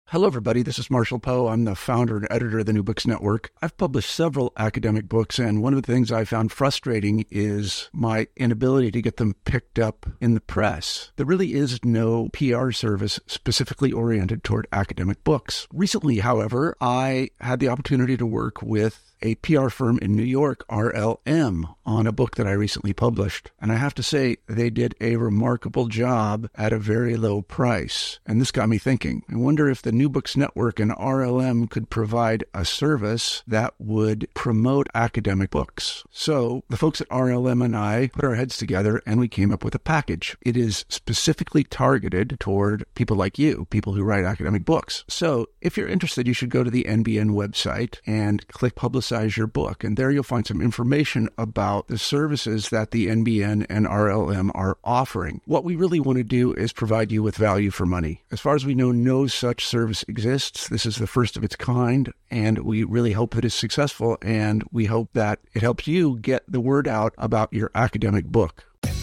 Hello, everybody. This is Marshall Poe. I'm the founder and editor of the New Books Network. I've published several academic books, and one of the things I found frustrating is my inability to get them picked up in the press. There really is no PR service specifically oriented toward academic books. Recently, however, I had the opportunity to work with a PR firm in New York, RLM, on a book that I recently published. And I have to say, they did a remarkable job at a very low price. And this got me thinking. I wonder if the New Books Network and RLM could provide a service that would promote academic books. So the folks at RLM and I put our heads together and we came up with a package. It is specifically targeted toward people like you, people who write academic books. So if you're interested, you should go to the NBN website and click Publicize Your Book. And there you'll find some information about the services that the NBN and RLM are offering. What we really want to do is provide you with value for money. As far as we know, no such service exists. This is the first of its kind, and we really hope that it's successful, and we hope that it helps you get the word out about your academic book.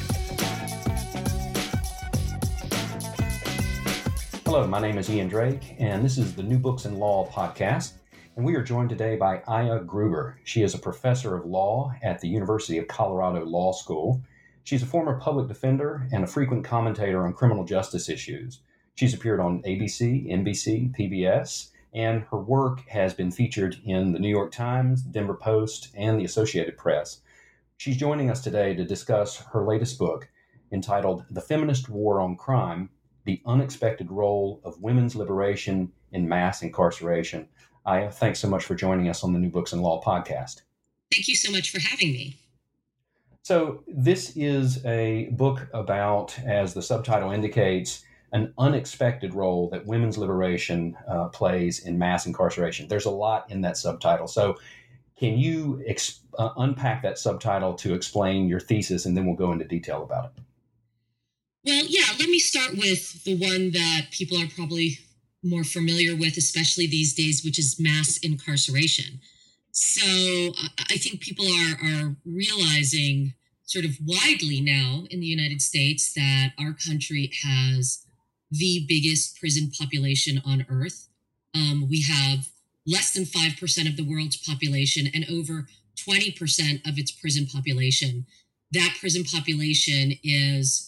Hello, my name is Ian Drake, and this is the New Books in Law podcast. And we are joined today by Aya Gruber. She is a professor of law at the University of Colorado Law School. She's a former public defender and a frequent commentator on criminal justice issues. She's appeared on ABC, NBC, PBS, and her work has been featured in the New York Times, the Denver Post, and the Associated Press. She's joining us today to discuss her latest book entitled The Feminist War on Crime: The Unexpected Role of Women's Liberation in Mass Incarceration. Aya, thanks so much for joining us on the New Books in Law podcast. Thank you so much for having me. So this is a book about, as the subtitle indicates, an unexpected role that women's liberation plays in mass incarceration. There's a lot in that subtitle. So can you unpack that subtitle to explain your thesis, and then we'll go into detail about it? Well, yeah, let me start with the one that people are probably more familiar with, especially these days, which is mass incarceration. So I think people are realizing sort of widely now in the United States that our country has the biggest prison population on earth. We have less than 5% of the world's population and over 20% of its prison population. That prison population is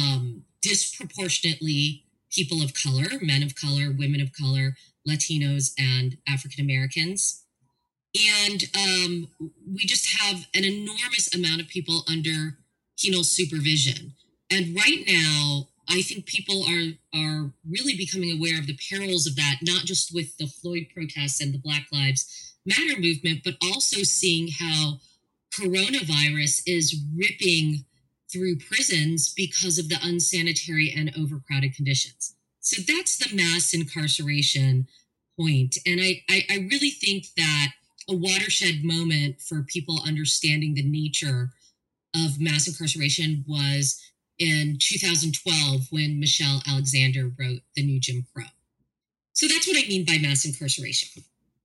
disproportionately people of color, men of color, women of color, Latinos, and African Americans. And we just have an enormous amount of people under penal supervision. And right now, I think people are really becoming aware of the perils of that, not just with the Floyd protests and the Black Lives Matter movement, but also seeing how coronavirus is ripping through prisons because of the unsanitary and overcrowded conditions. So that's the mass incarceration point. And I really think that a watershed moment for people understanding the nature of mass incarceration was in 2012 when Michelle Alexander wrote The New Jim Crow. So that's what I mean by mass incarceration.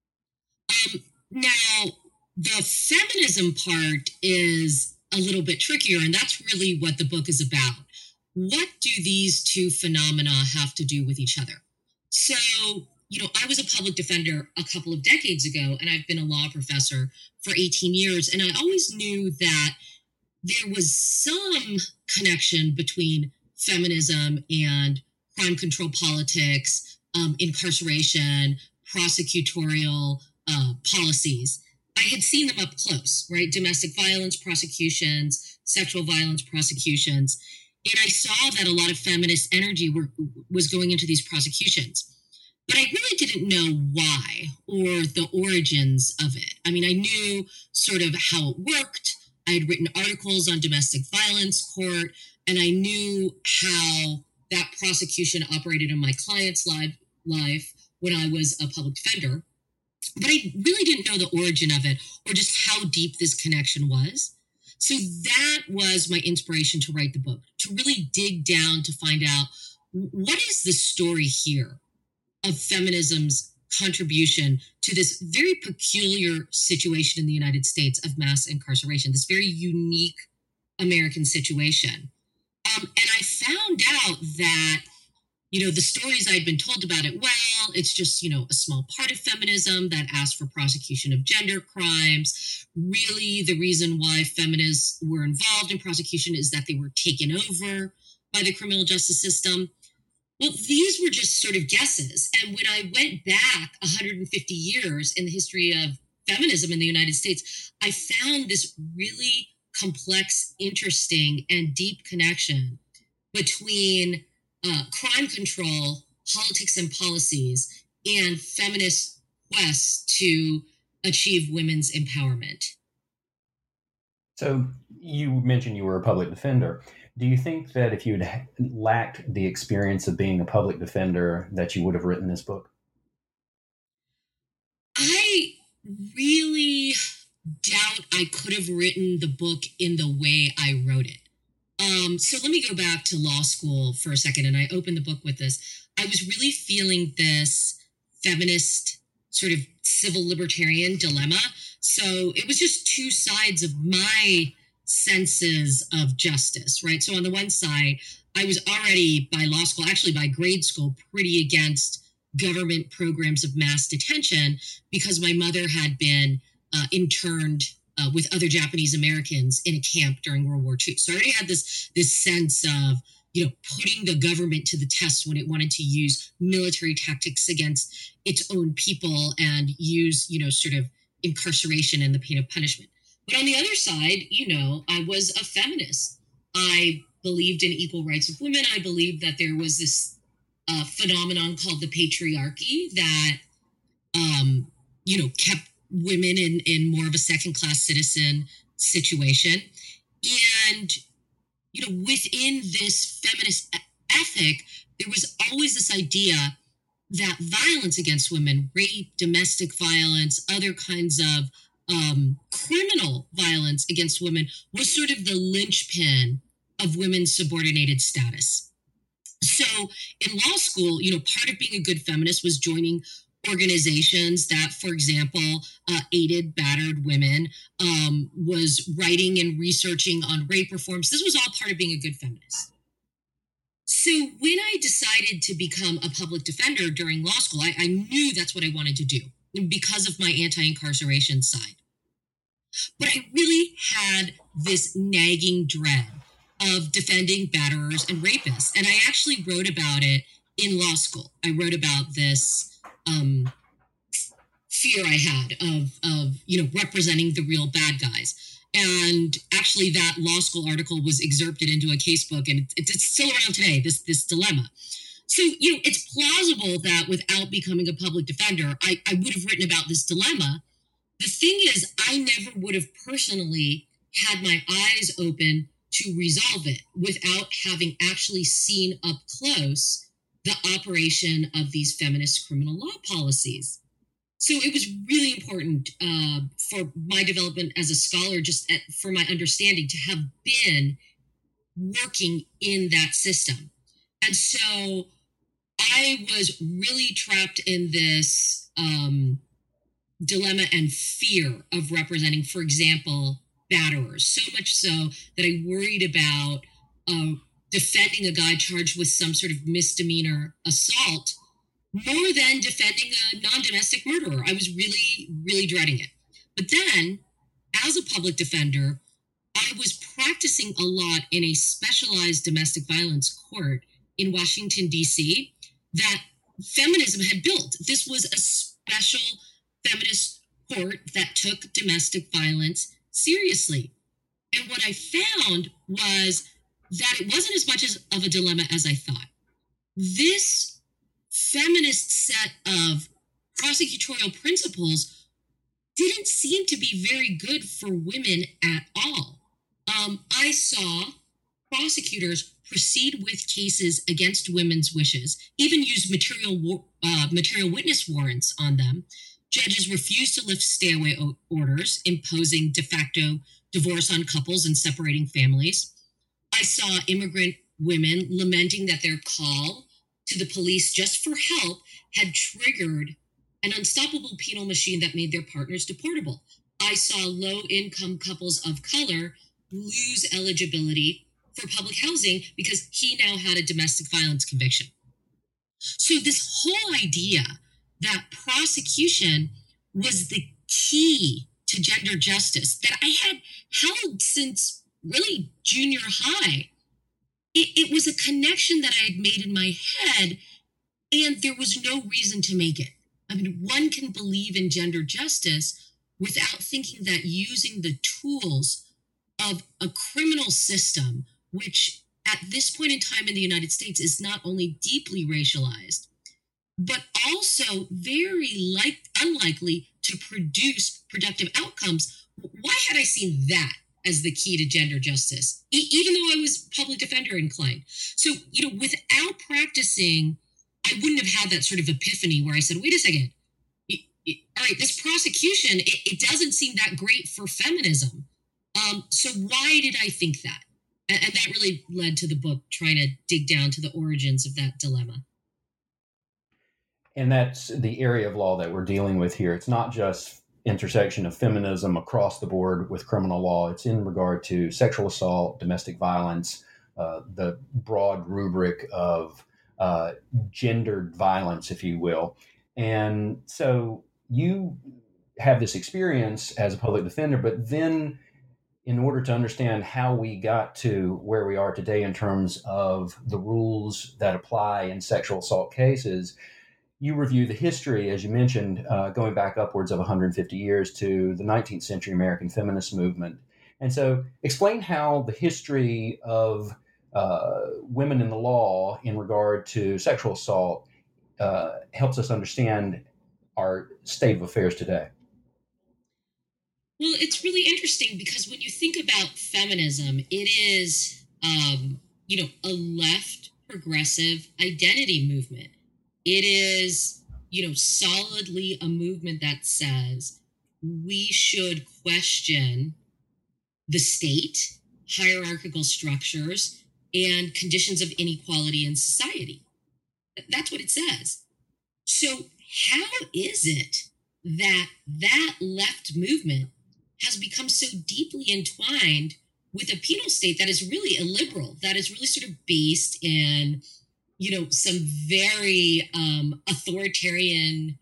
Now, the feminism part is a little bit trickier, and that's really what the book is about. What do these two phenomena have to do with each other? So, I was a public defender a couple of decades ago, and I've been a law professor for 18 years, and I always knew that there was some connection between feminism and crime control politics, incarceration, prosecutorial policies. I had seen them up close, right? Domestic violence prosecutions, sexual violence prosecutions. And I saw that a lot of feminist energy was going into these prosecutions. But I really didn't know why or the origins of it. I mean, I knew sort of how it worked. I had written articles on domestic violence court, and I knew how that prosecution operated in my client's life when I was a public defender. But I really didn't know the origin of it or just how deep this connection was. So that was my inspiration to write the book, to really dig down to find out what is the story here of feminism's contribution to this very peculiar situation in the United States of mass incarceration, this very unique American situation. And I found out that, the stories I'd been told about it, well, well, it's just, a small part of feminism that asks for prosecution of gender crimes. Really, the reason why feminists were involved in prosecution is that they were taken over by the criminal justice system. Well, these were just sort of guesses. And when I went back 150 years in the history of feminism in the United States, I found this really complex, interesting, and deep connection between crime control, politics and policies, and feminist quests to achieve women's empowerment. So you mentioned you were a public defender. Do you think that if you'd lacked the experience of being a public defender, that you would have written this book? I really doubt I could have written the book in the way I wrote it. So let me go back to law school for a second, and I opened the book with this. I was really feeling this feminist sort of civil libertarian dilemma. So it was just two sides of my senses of justice, right? So on the one side, I was already by law school, actually by grade school, pretty against government programs of mass detention because my mother had been interned with other Japanese Americans in a camp during World War II. So I already had this sense of, putting the government to the test when it wanted to use military tactics against its own people and use, sort of incarceration and the pain of punishment. But on the other side, I was a feminist. I believed in equal rights of women. I believed that there was this phenomenon called the patriarchy that, kept women in more of a second-class citizen situation. And, within this feminist ethic, there was always this idea that violence against women, rape, domestic violence, other kinds of criminal violence against women was sort of the linchpin of women's subordinated status. So in law school, part of being a good feminist was joining organizations that, for example, aided battered women, was writing and researching on rape reforms. This was all part of being a good feminist. So when I decided to become a public defender during law school, I knew that's what I wanted to do because of my anti-incarceration side. But I really had this nagging dread of defending batterers and rapists. And I actually wrote about it in law school. I wrote about this fear I had of representing the real bad guys. And actually that law school article was excerpted into a casebook, and it's still around today, this dilemma. So, it's plausible that without becoming a public defender, I would have written about this dilemma. The thing is, I never would have personally had my eyes open to resolve it without having actually seen up close the operation of these feminist criminal law policies. So it was really important for my development as a scholar, for my understanding, to have been working in that system. And so I was really trapped in this dilemma and fear of representing, for example, batterers, so much so that I worried about defending a guy charged with some sort of misdemeanor assault more than defending a non-domestic murderer. I was really, really dreading it. But then, as a public defender, I was practicing a lot in a specialized domestic violence court in Washington, D.C., that feminism had built. This was a special feminist court that took domestic violence seriously. And what I found was that it wasn't as much of a dilemma as I thought. This feminist set of prosecutorial principles didn't seem to be very good for women at all. I saw prosecutors proceed with cases against women's wishes, even use material witness warrants on them. Judges refused to lift stay-away orders, imposing de facto divorce on couples and separating families. I saw immigrant women lamenting that their call to the police just for help had triggered an unstoppable penal machine that made their partners deportable. I saw low-income couples of color lose eligibility for public housing because he now had a domestic violence conviction. So this whole idea that prosecution was the key to gender justice that I had held since really junior high, it was a connection that I had made in my head, and there was no reason to make it. I mean, one can believe in gender justice without thinking that using the tools of a criminal system, which at this point in time in the United States is not only deeply racialized, but also very unlikely to produce productive outcomes. Why had I seen that as the key to gender justice, even though I was public defender inclined? So, without practicing, I wouldn't have had that sort of epiphany where I said, wait a second, all right, this prosecution, it doesn't seem that great for feminism. So why did I think that? And that really led to the book, trying to dig down to the origins of that dilemma. And that's the area of law that we're dealing with here. It's not just intersection of feminism across the board with criminal law. It's in regard to sexual assault, domestic violence, the broad rubric of gendered violence, if you will. And so you have this experience as a public defender, but then in order to understand how we got to where we are today in terms of the rules that apply in sexual assault cases, you review the history, as you mentioned, going back upwards of 150 years to the 19th century American feminist movement. And so explain how the history of women in the law in regard to sexual assault helps us understand our state of affairs today. Well, it's really interesting because when you think about feminism, it is, a left progressive identity movement. It is, solidly a movement that says we should question the state, hierarchical structures, and conditions of inequality in society. That's what it says. So how is it that left movement has become so deeply entwined with a penal state that is really illiberal, that is really sort of based in, some very authoritarian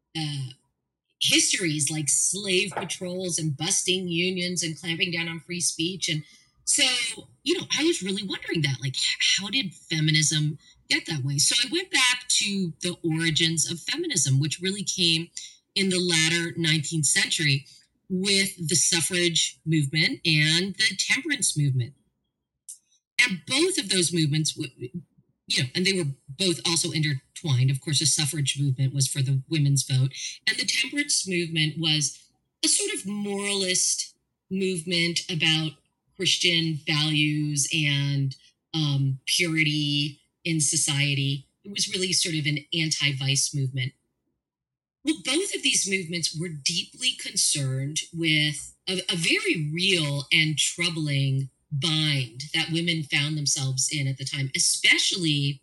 histories like slave patrols and busting unions and clamping down on free speech? And so, I was really wondering that, like, how did feminism get that way? So I went back to the origins of feminism, which really came in the latter 19th century with the suffrage movement and the temperance movement. And both of those movements, and they were both also intertwined. Of course, the suffrage movement was for the women's vote, and the temperance movement was a sort of moralist movement about Christian values and purity in society. It was really sort of an anti-vice movement. Well, both of these movements were deeply concerned with a very real and troubling bind that women found themselves in at the time, especially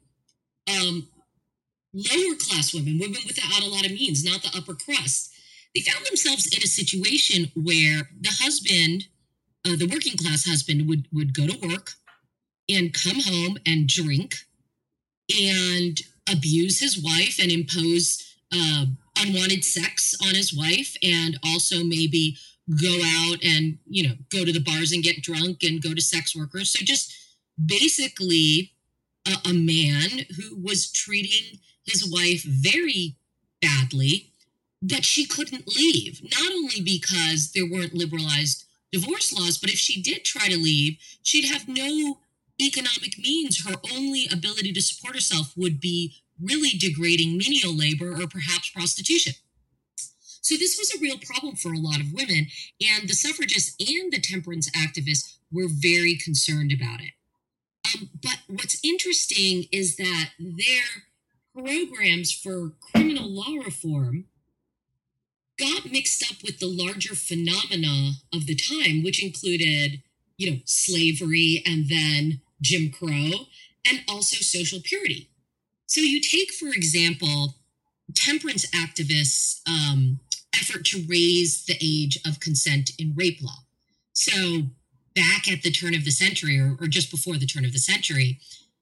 lower class women without a lot of means, not the upper crust. They found themselves in a situation where the husband, the working class husband, would go to work and come home and drink and abuse his wife and impose unwanted sex on his wife, and also maybe go out and, go to the bars and get drunk and go to sex workers. So just basically a man who was treating his wife very badly, that she couldn't leave, not only because there weren't liberalized divorce laws, but if she did try to leave, she'd have no economic means. Her only ability to support herself would be really degrading menial labor or perhaps prostitution. So this was a real problem for a lot of women, and the suffragists and the temperance activists were very concerned about it. But what's interesting is that their programs for criminal law reform got mixed up with the larger phenomena of the time, which included, slavery and then Jim Crow, and also social purity. So you take, for example, temperance activists' effort to raise the age of consent in rape law. So back at the turn of the century, or just before the turn of the century,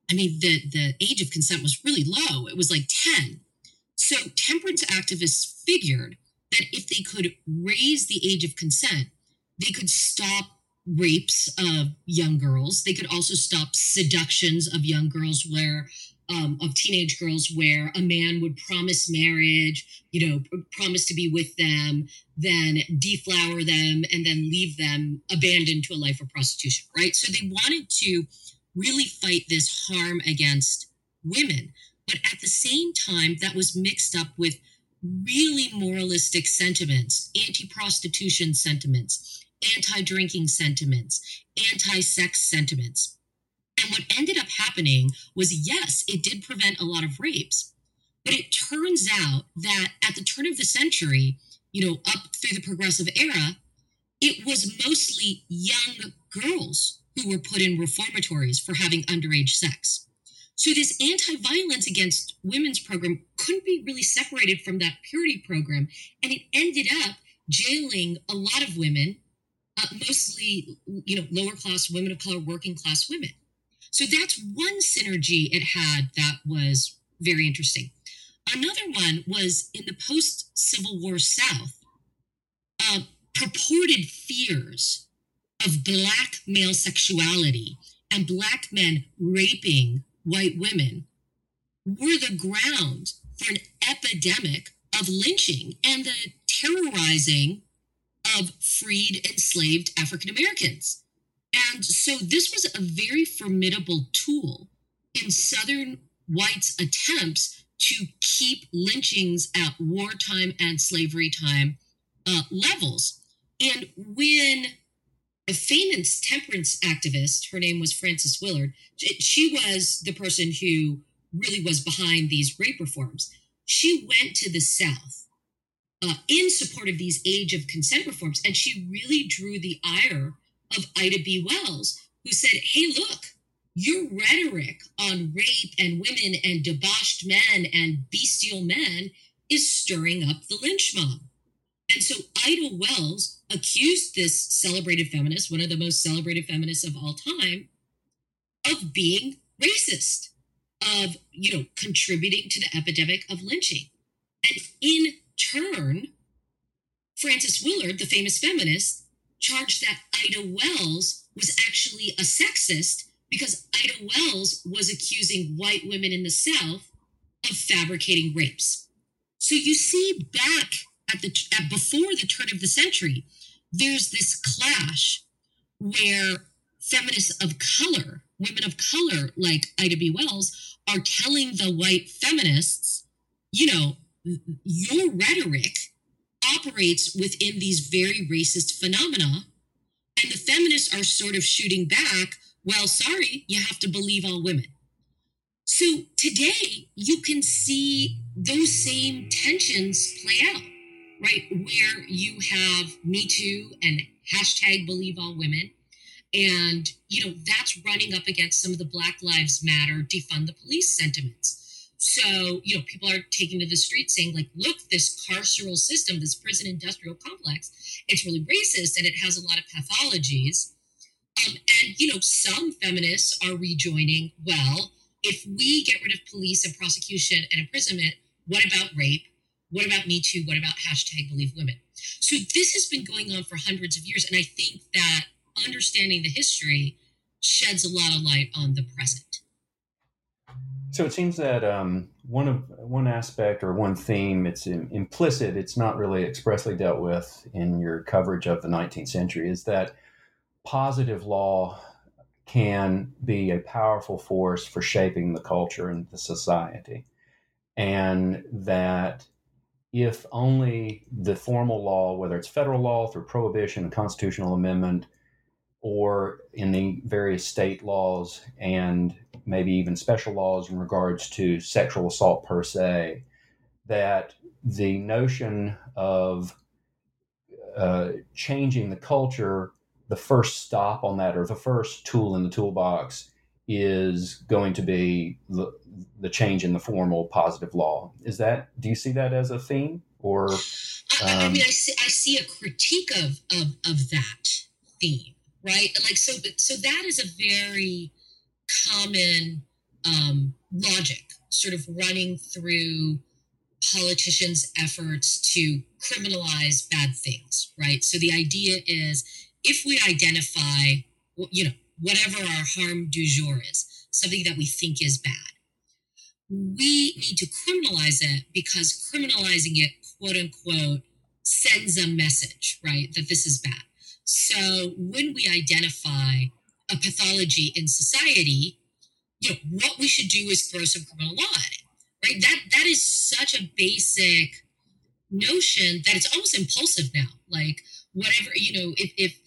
I mean, the age of consent was really low. It was like 10. So temperance activists figured that if they could raise the age of consent, they could stop rapes of young girls. They could also stop seductions of young girls of teenage girls where a man would promise marriage, promise to be with them, then deflower them, and then leave them abandoned to a life of prostitution, right? So they wanted to really fight this harm against women. But at the same time, that was mixed up with really moralistic sentiments, anti-prostitution sentiments, anti-drinking sentiments, anti-sex sentiments. And what ended up happening was, yes, it did prevent a lot of rapes, but it turns out that at the turn of the century, up through the progressive era, it was mostly young girls who were put in reformatories for having underage sex. So this anti-violence against women's program couldn't be really separated from that purity program, and it ended up jailing a lot of women, mostly, lower class women of color, working class women. So that's one synergy it had that was very interesting. Another one was in the post-Civil War South, purported fears of Black male sexuality and Black men raping white women were the ground for an epidemic of lynching and the terrorizing of freed, enslaved African Americans. And so this was a very formidable tool in Southern whites' attempts to keep lynchings at wartime and slavery time levels. And when a famous temperance activist, her name was Frances Willard, she was the person who really was behind these rape reforms. She went to the South in support of these age of consent reforms, and she really drew the ire of Ida B. Wells, who said, hey, look, your rhetoric on rape and women and debauched men and bestial men is stirring up the lynch mob. And so Ida Wells accused this celebrated feminist, one of the most celebrated feminists of all time, of being racist, of, contributing to the epidemic of lynching. And in turn, Frances Willard, the famous feminist, charged that Ida Wells was actually a sexist because Ida Wells was accusing white women in the South of fabricating rapes. So you see back before the turn of the century, there's this clash where feminists of color, women of color like Ida B. Wells, are telling the white feminists, your rhetoric operates within these very racist phenomena. And the feminists are sort of shooting back, well, sorry, you have to believe all women. So today, you can see those same tensions play out, right? Where you have Me Too and hashtag Believe All Women. And, that's running up against some of the Black Lives Matter, defund the police sentiments. So, people are taking to the streets saying, like, look, this carceral system, this prison industrial complex, it's really racist and it has a lot of pathologies. And, some feminists are rejoining, well, if we get rid of police and prosecution and imprisonment, what about rape? What about Me Too? What about hashtag Believe Women? So this has been going on for hundreds of years. And I think that understanding the history sheds a lot of light on the present. So it seems that one aspect or one theme, it's implicit, it's not really expressly dealt with in your coverage of the 19th century, is that positive law can be a powerful force for shaping the culture and the society. And that if only the formal law, whether it's federal law through prohibition, a constitutional amendment, or in the various state laws and maybe even special laws in regards to sexual assault per se, that the notion of changing the culture, the first stop on that, or the first tool in the toolbox, is going to be the change in the formal positive law. Do you see that as a theme? Or I see a critique of that theme, right? Like, so that is a very common logic sort of running through politicians' efforts to criminalize bad things, right? So the idea is if we identify, whatever our harm du jour is, something that we think is bad, we need to criminalize it because criminalizing it, quote unquote, sends a message, right, that this is bad. So when we identify a pathology in society, what we should do is throw some criminal law at it, right? That is such a basic notion that it's almost impulsive now. Like whatever, if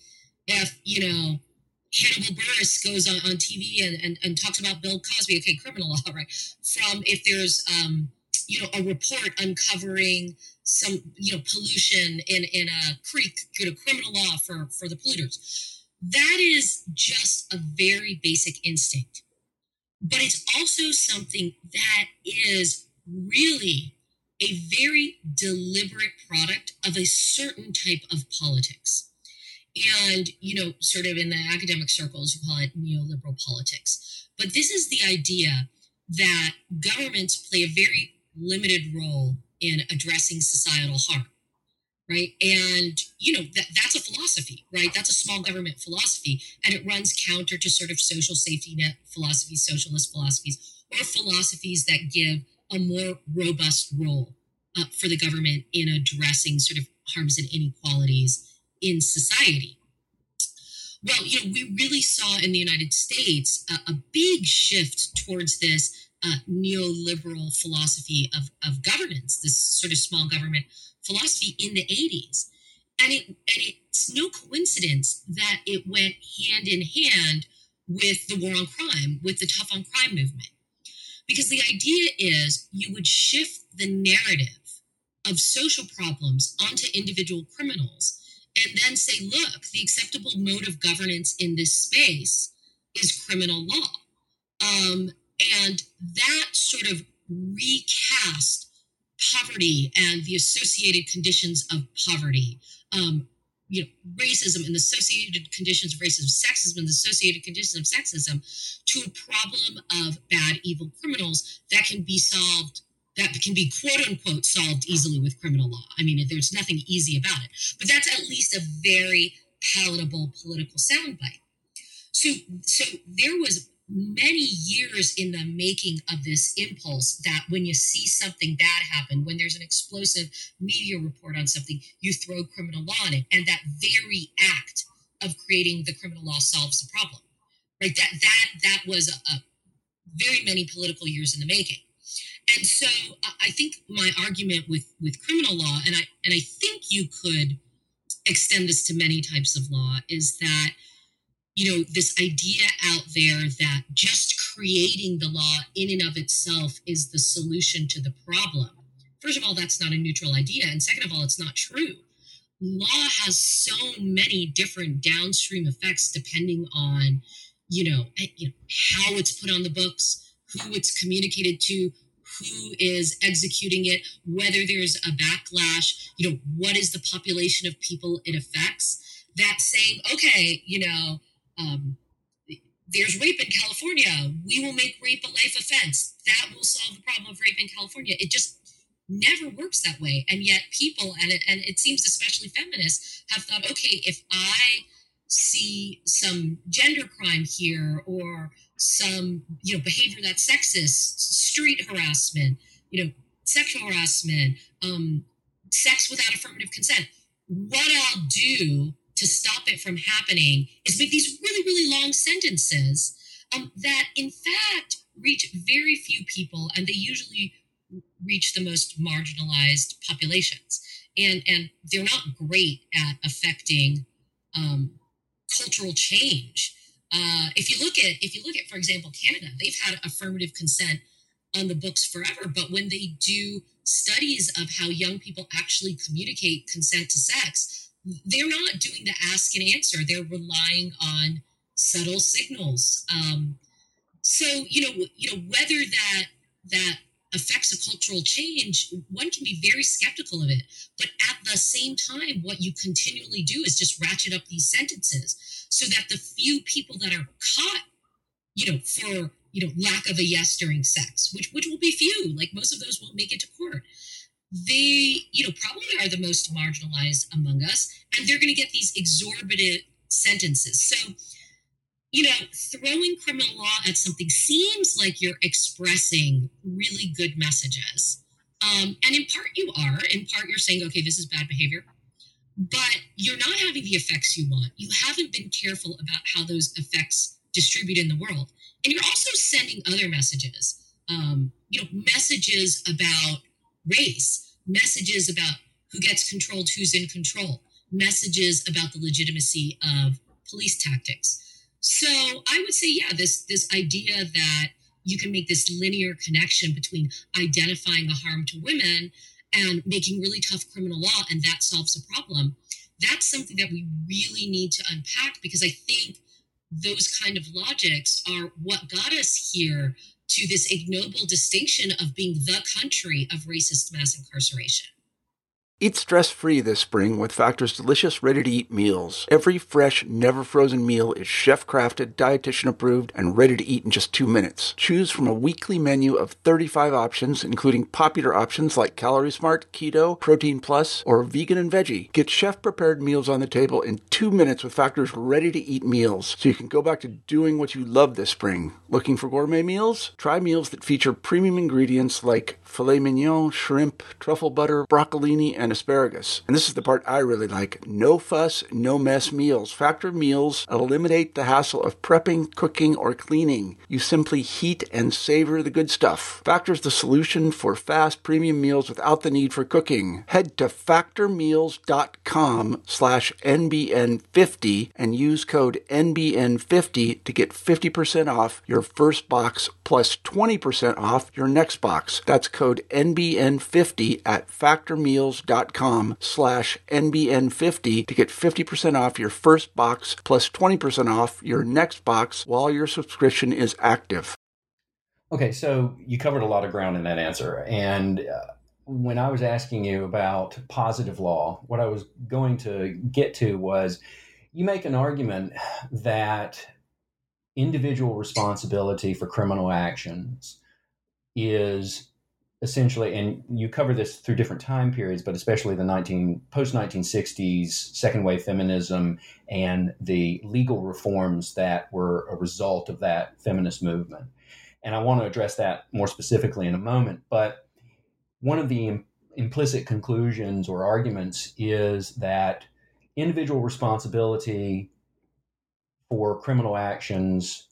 Hannibal Buress goes on TV and talks about Bill Cosby, okay, criminal law, right? From if there's a report uncovering some pollution in a creek, criminal law for the polluters. That is just a very basic instinct. But it's also something that is really a very deliberate product of a certain type of politics. And, sort of in the academic circles, you call it neoliberal politics. But this is the idea that governments play a very limited role in addressing societal harm, right? And, that's a philosophy, right? That's a small government philosophy. And it runs counter to sort of social safety net philosophies, socialist philosophies, or philosophies that give a more robust role for the government in addressing sort of harms and inequalities in society. Well, we really saw in the United States a big shift towards this neoliberal philosophy of governance, this sort of small government philosophy in the 80s. And it's no coincidence that it went hand in hand with the war on crime, with the tough on crime movement. Because the idea is you would shift the narrative of social problems onto individual criminals and then say, look, the acceptable mode of governance in this space is criminal law. And that sort of recast poverty and the associated conditions of poverty, racism and the associated conditions of racism, sexism and the associated conditions of sexism, to a problem of bad, evil criminals that can be solved, that can be quote unquote solved easily with criminal law. I mean, there's nothing easy about it, but that's at least a very palatable political soundbite. So there was many years in the making of this impulse that when you see something bad happen, when there's an explosive media report on something, you throw criminal law on it. And that very act of creating the criminal law solves the problem, right? That was a very many political years in the making. And so I think my argument with criminal law, and I think you could extend this to many types of law, is that this idea out there that just creating the law in and of itself is the solution to the problem. First of all, that's not a neutral idea. And second of all, it's not true. Law has so many different downstream effects depending on, how it's put on the books, who it's communicated to, who is executing it, whether there's a backlash, what is the population of people it affects. That saying, okay, there's rape in California, we will make rape a life offense. That will solve the problem of rape in California. It just never works that way. And yet people, and it seems especially feminists, have thought, okay, if I see some gender crime here or some, behavior that's sexist, street harassment, sexual harassment, sex without affirmative consent, what I'll do to stop it from happening is make these really, really long sentences that in fact reach very few people, and they usually reach the most marginalized populations. And they're not great at affecting cultural change. If you look at, for example, Canada, they've had affirmative consent on the books forever, but when they do studies of how young people actually communicate consent to sex, they're not doing the ask and answer. They're relying on subtle signals. So whether that affects a cultural change, one can be very skeptical of it. But at the same time, what you continually do is just ratchet up these sentences so that the few people that are caught, for lack of a yes during sex, which will be few. Like most of those won't make it to court. They, probably are the most marginalized among us, and they're going to get these exorbitant sentences. So, throwing criminal law at something seems like you're expressing really good messages. And in part you are. In part you're saying, okay, this is bad behavior. But you're not having the effects you want. You haven't been careful about how those effects distribute in the world. And you're also sending other messages, messages about race, messages about who gets controlled, who's in control, messages about the legitimacy of police tactics. So I would say, yeah, this idea that you can make this linear connection between identifying a harm to women and making really tough criminal law, and that solves the problem. That's something that we really need to unpack, because I think those kind of logics are what got us here to this ignoble distinction of being the country of racist mass incarceration. Eat stress-free this spring with Factor's delicious, ready-to-eat meals. Every fresh, never-frozen meal is chef-crafted, dietitian-approved, and ready to eat in just 2 minutes. Choose from a weekly menu of 35 options, including popular options like Calorie Smart, Keto, Protein Plus, or Vegan and Veggie. Get chef-prepared meals on the table in 2 minutes with Factor's ready-to-eat meals, so you can go back to doing what you love this spring. Looking for gourmet meals? Try meals that feature premium ingredients like filet mignon, shrimp, truffle butter, broccolini, and asparagus. And this is the part I really like. No fuss, no mess meals. Factor meals eliminate the hassle of prepping, cooking, or cleaning. You simply heat and savor the good stuff. Factor's the solution for fast premium meals without the need for cooking. Head to factormeals.com/NBN50 and use code NBN50 to get 50% off your first box plus 20% off your next box. That's code NBN50 at factormeals.com/NBN50 to get 50% off your first box plus 20% off your next box while your subscription is active. Okay, so you covered a lot of ground in that answer. And when I was asking you about positive law, what I was going to get to was you make an argument that individual responsibility for criminal actions is essentially, and you cover this through different time periods, but especially the post-1960s second wave feminism and the legal reforms that were a result of that feminist movement. And I want to address that more specifically in a moment. But one of the implicit conclusions or arguments is that individual responsibility for criminal actions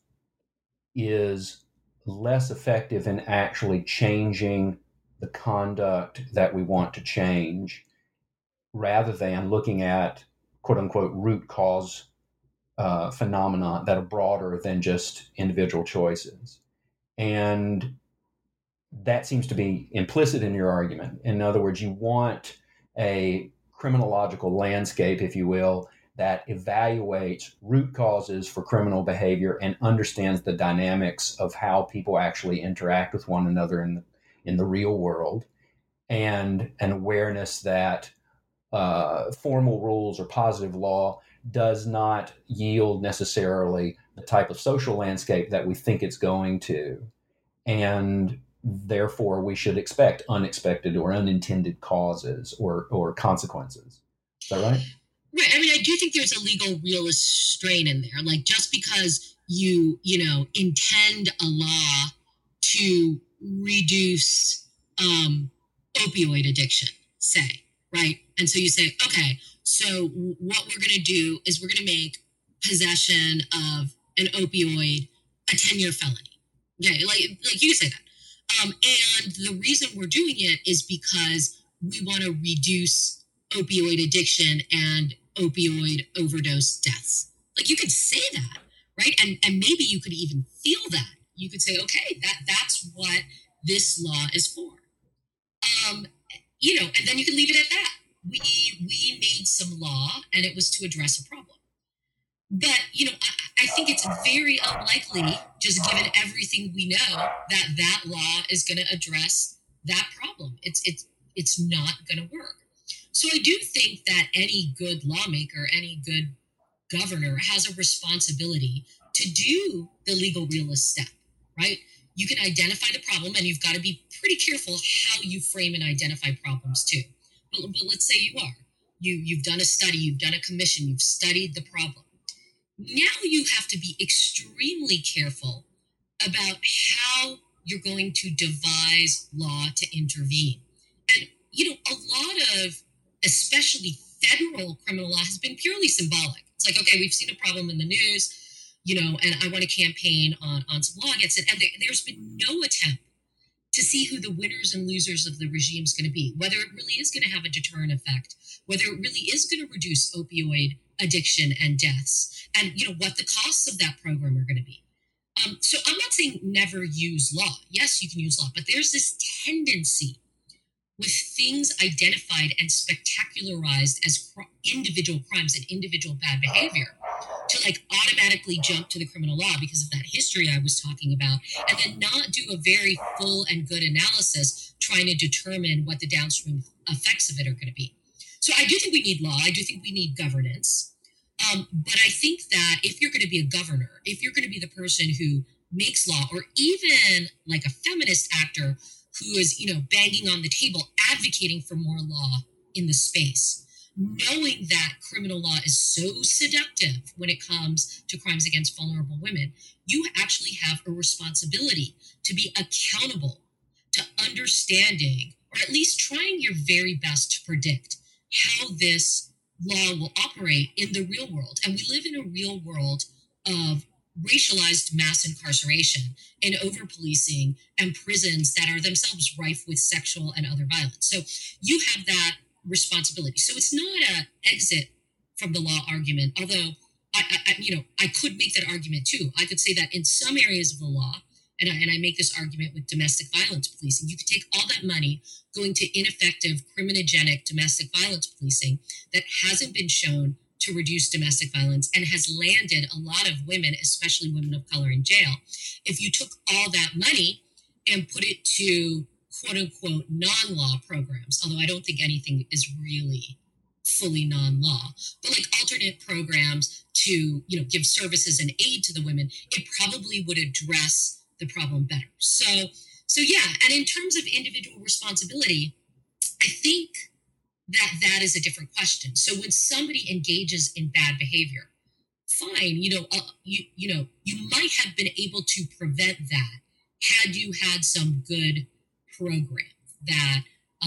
is less effective in actually changing the conduct that we want to change, rather than looking at quote unquote root cause phenomena that are broader than just individual choices. And that seems to be implicit in your argument. In other words, you want a criminological landscape, if you will, that evaluates root causes for criminal behavior and understands the dynamics of how people actually interact with one another in the real world, and an awareness that formal rules or positive law does not yield necessarily the type of social landscape that we think it's going to. And therefore, we should expect unexpected or unintended causes or consequences. Is that right? Right. I mean, I do think there's a legal realist strain in there. Like, just because you intend a law to reduce opioid addiction, say, right? And so you say, okay, so what we're going to do is we're going to make possession of an opioid a 10-year felony. Okay, like you say that. And the reason we're doing it is because we want to reduce opioid addiction and opioid overdose deaths. Like, you could say that, right? And maybe you could even feel that. You could say, okay, that's what this law is for. And then you can leave it at that. We made some law, and it was to address a problem. But, I think it's very unlikely, just given everything we know, that law is going to address that problem. It's not going to work. So I do think that any good lawmaker, any good governor has a responsibility to do the legal realist step, right? You can identify the problem, and you've got to be pretty careful how you frame and identify problems too. But let's say you are. You've done a study, you've done a commission, you've studied the problem. Now you have to be extremely careful about how you're going to devise law to intervene. And, a lot of, especially federal criminal law, has been purely symbolic. It's like, okay, we've seen a problem in the news, and I want to campaign on some law against it. And there's been no attempt to see who the winners and losers of the regime is going to be, whether it really is going to have a deterrent effect, whether it really is going to reduce opioid addiction and deaths, and what the costs of that program are going to be. So I'm not saying never use law. Yes, you can use law, but there's this tendency with things identified and spectacularized as individual crimes and individual bad behavior to automatically jump to the criminal law because of that history I was talking about, and then not do a very full and good analysis trying to determine what the downstream effects of it are going to be. So I do think we need law. I do think we need governance. But I think that if you're going to be a governor, if you're going to be the person who makes law, or even like a feminist actor who is, banging on the table, advocating for more law in the space, knowing that criminal law is so seductive when it comes to crimes against vulnerable women, you actually have a responsibility to be accountable to understanding, or at least trying your very best to predict how this law will operate in the real world. And we live in a real world of racialized mass incarceration and over-policing and prisons that are themselves rife with sexual and other violence. So you have that responsibility. So it's not an exit from the law argument, although I could make that argument too. I could say that in some areas of the law, and I make this argument with domestic violence policing, you could take all that money going to ineffective criminogenic domestic violence policing that hasn't been shown to reduce domestic violence and has landed a lot of women, especially women of color, in jail. If you took all that money and put it to quote unquote non-law programs, although I don't think anything is really fully non-law, but like alternate programs to, give services and aid to the women, it probably would address the problem better. So yeah. And in terms of individual responsibility, I think that is a different question. So when somebody engages in bad behavior, fine, you might have been able to prevent that had you had some good program that,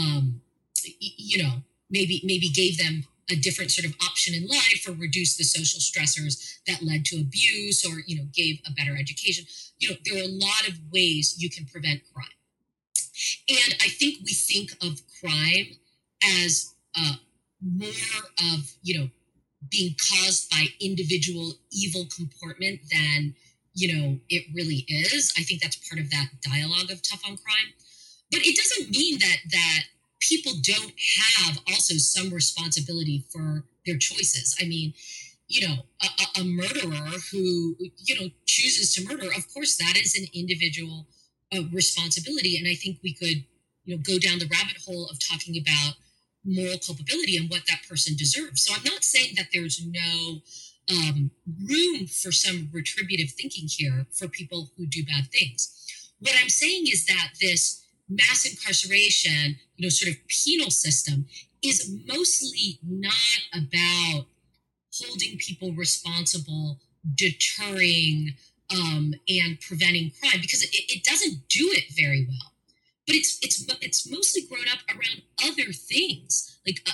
maybe gave them a different sort of option in life, or reduced the social stressors that led to abuse, or, gave a better education. There are a lot of ways you can prevent crime. And I think we think of crime as more of, being caused by individual evil comportment than, it really is. I think that's part of that dialogue of Tough on Crime. But it doesn't mean that people don't have also some responsibility for their choices. I mean, a murderer who, chooses to murder, of course, that is an individual responsibility. And I think we could, go down the rabbit hole of talking about moral culpability and what that person deserves. So I'm not saying that there's no room for some retributive thinking here for people who do bad things. What I'm saying is that this mass incarceration, sort of penal system is mostly not about holding people responsible, deterring, and preventing crime, because it doesn't do it very well. But it's mostly grown up around other things, like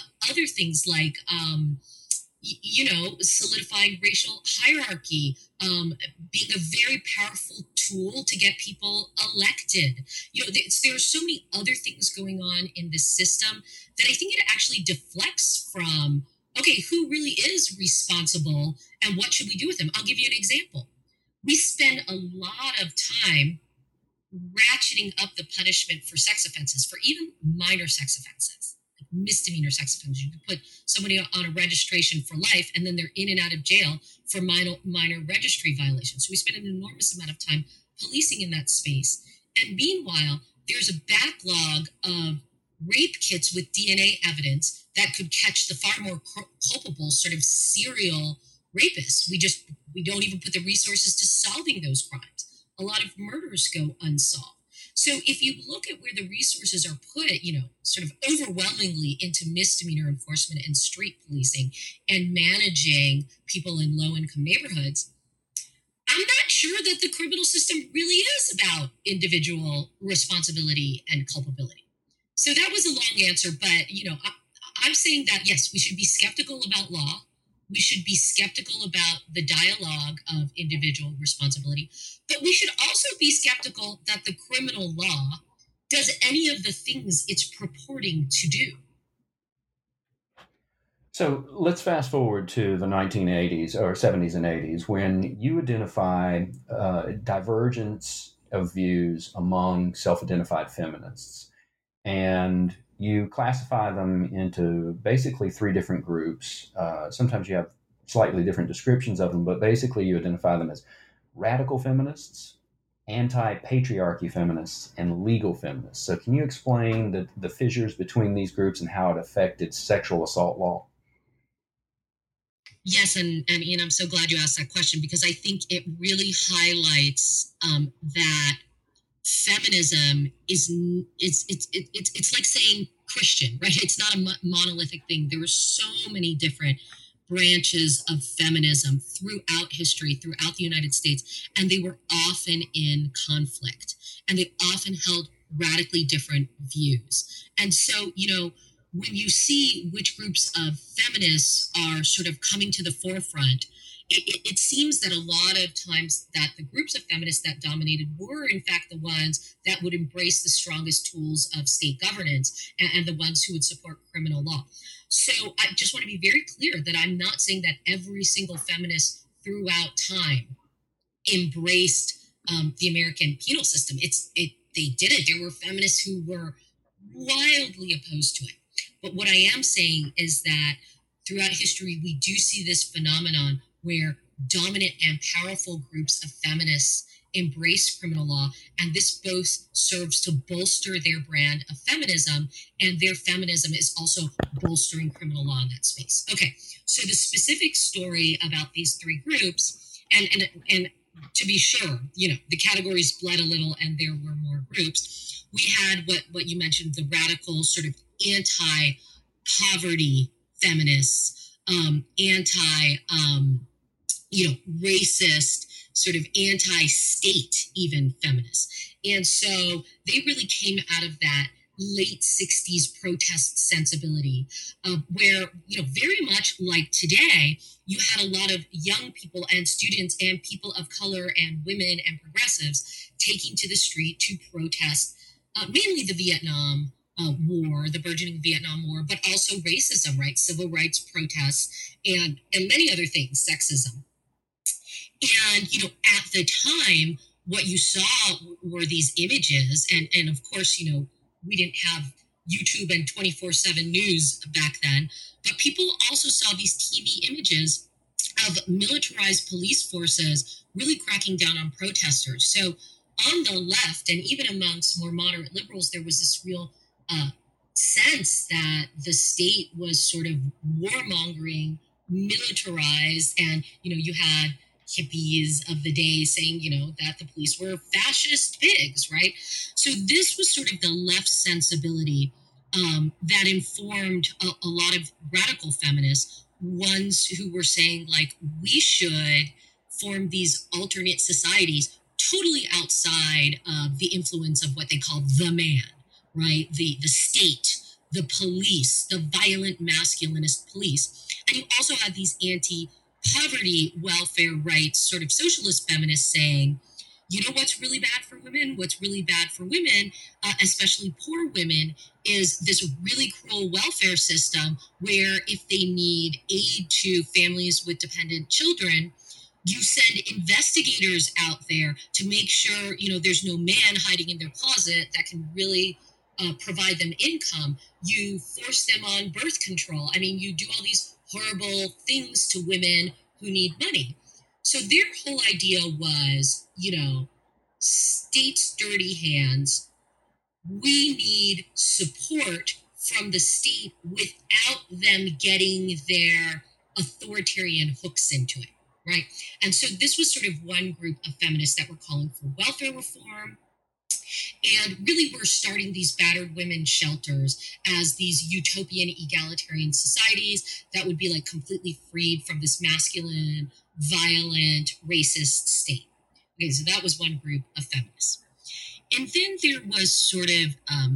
solidifying racial hierarchy, being a very powerful tool to get people elected. There are so many other things going on in this system that I think it actually deflects from, okay, who really is responsible and what should we do with them? I'll give you an example. We spend a lot of time ratcheting up the punishment for sex offenses, for even minor sex offenses, like misdemeanor sex offenses. You can put somebody on a registration for life, and then they're in and out of jail for minor registry violations. So we spend an enormous amount of time policing in that space. And meanwhile, there's a backlog of rape kits with DNA evidence that could catch the far more culpable sort of serial rapists. We don't even put the resources to solving those crimes. a lot of murders go unsolved. So if you look at where the resources are put, sort of overwhelmingly into misdemeanor enforcement and street policing and managing people in low income neighborhoods, I'm not sure that the criminal system really is about individual responsibility and culpability. So that was a long answer, but I'm saying that yes, we should be skeptical about law. We should be skeptical about the dialogue of individual responsibility, but we should also be skeptical that the criminal law does any of the things it's purporting to do. So let's fast forward to the 1980s or 70s and 80s when you identify divergence of views among self-identified feminists. And you classify them into basically three different groups. Sometimes you have slightly different descriptions of them, but basically you identify them as radical feminists, anti-patriarchy feminists, and legal feminists. So can you explain the fissures between these groups and how it affected sexual assault law? Yes, and Ian, I'm so glad you asked that question because I think it really highlights that feminism it's like saying Christian, right? It's not a monolithic thing. There were so many different branches of feminism throughout history, throughout the United States, and they were often in conflict, and they often held radically different views. And so, when you see which groups of feminists are sort of coming to the forefront, it seems that a lot of times that the groups of feminists that dominated were in fact the ones that would embrace the strongest tools of state governance and the ones who would support criminal law. So I just want to be very clear that I'm not saying that every single feminist throughout time embraced the American penal system. They didn't. There were feminists who were wildly opposed to it. But what I am saying is that throughout history, we do see this phenomenon where dominant and powerful groups of feminists embrace criminal law, and this both serves to bolster their brand of feminism, and their feminism is also bolstering criminal law in that space. Okay, so the specific story about these three groups, and to be sure, the categories bled a little, and there were more groups. We had what you mentioned, the radical sort of anti-poverty feminists, racist, sort of anti-state even feminists. And so they really came out of that late 60s protest sensibility, where, very much like today, you had a lot of young people and students and people of color and women and progressives taking to the street to protest mainly the Vietnam War, the burgeoning Vietnam War, but also racism, right? Civil rights protests and many other things, sexism. And, at the time, what you saw were these images. And of course, we didn't have YouTube and 24/7 news back then, but people also saw these TV images of militarized police forces really cracking down on protesters. So on the left, and even amongst more moderate liberals, there was this real sense that the state was sort of warmongering, militarized, and, you had hippies of the day saying, that the police were fascist pigs, right? So this was sort of the left sensibility that informed a lot of radical feminists, ones who were saying, like, we should form these alternate societies totally outside of the influence of what they call the man, right? The state, the police, the violent masculinist police. And you also had these anti-poverty welfare rights sort of socialist feminists saying, what's really bad for women? What's really bad for women, especially poor women, is this really cruel welfare system where if they need aid to families with dependent children, you send investigators out there to make sure, there's no man hiding in their closet that can really provide them income. You force them on birth control. I mean, you do all these horrible things to women who need money. So their whole idea was, state's dirty hands. We need support from the state without them getting their authoritarian hooks into it, right? And so this was sort of one group of feminists that were calling for welfare reform, and really were starting these battered women shelters as these utopian egalitarian societies that would be like completely freed from this masculine, violent, racist state. Okay, so that was one group of feminists. And then there was sort of,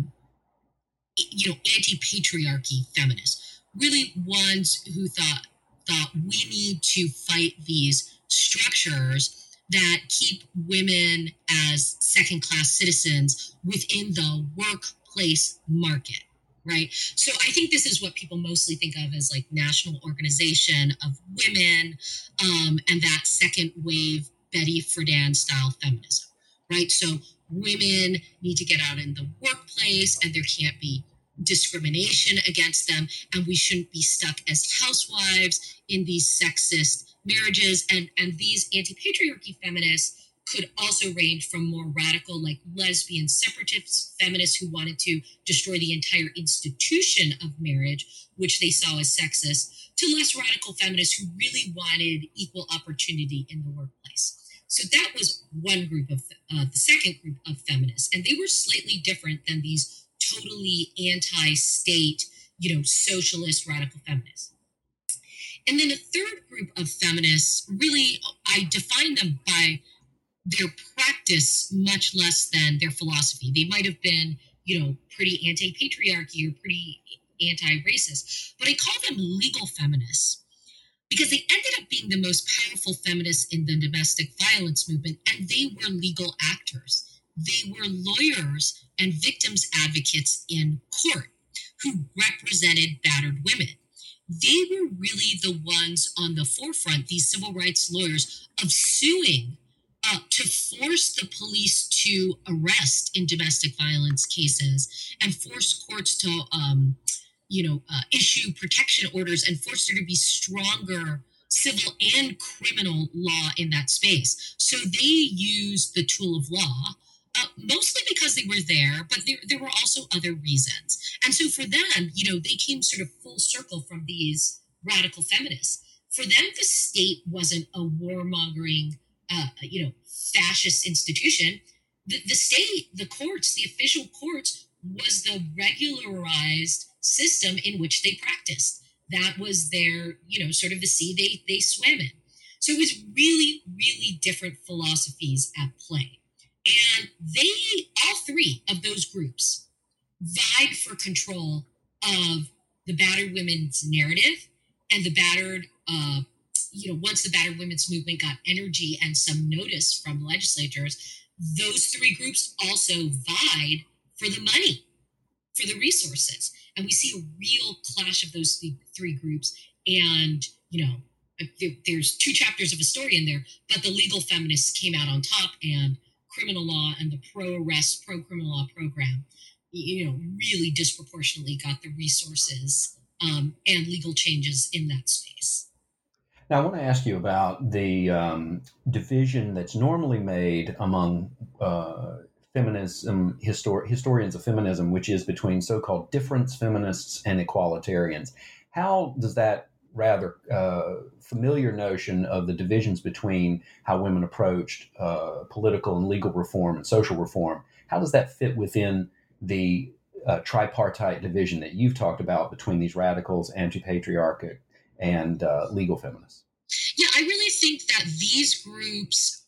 anti-patriarchy feminists, really ones who thought we need to fight these structures that keep women as second-class citizens within the workplace market, right? So I think this is what people mostly think of as like National Organization of Women, and that second wave Betty Friedan style feminism, right? So women need to get out in the workplace and there can't be discrimination against them, and we shouldn't be stuck as housewives in these sexist marriages. And these anti-patriarchy feminists could also range from more radical, like lesbian separatist feminists who wanted to destroy the entire institution of marriage, which they saw as sexist, to less radical feminists who really wanted equal opportunity in the workplace. So that was one group of the second group of feminists, and they were slightly different than these totally anti-state, socialist radical feminists. And then a third group of feminists, really, I define them by their practice much less than their philosophy. They might have been, pretty anti-patriarchy or pretty anti-racist, but I call them legal feminists because they ended up being the most powerful feminists in the domestic violence movement, and they were legal actors. They were lawyers and victims advocates in court who represented battered women. They were really the ones on the forefront, these civil rights lawyers, of suing to force the police to arrest in domestic violence cases and force courts to, issue protection orders and force there to be stronger civil and criminal law in that space. So they used the tool of law, mostly because they were there, but there were also other reasons. And so for them, they came sort of full circle from these radical feminists. For them, the state wasn't a warmongering, fascist institution. The state, the courts, the official courts, was the regularized system in which they practiced. That was their, sort of the sea they swam in. So it was really, really different philosophies at play. And all three of those groups vied for control of the battered women's narrative and the battered, once the battered women's movement got energy and some notice from legislators, those three groups also vied for the money, for the resources. And we see a real clash of those three groups. And, there's two chapters of a story in there, but the legal feminists came out on top, and criminal law and the pro-arrest, pro-criminal law program, really disproportionately got the resources and legal changes in that space. Now, I want to ask you about the division that's normally made among feminism historians of feminism, which is between so-called difference feminists and equalitarians. How does that rather familiar notion of the divisions between how women approached political and legal reform and social reform, how does that fit within the tripartite division that you've talked about between these radicals, anti-patriarchic, and legal feminists? Yeah, I really think that these groups,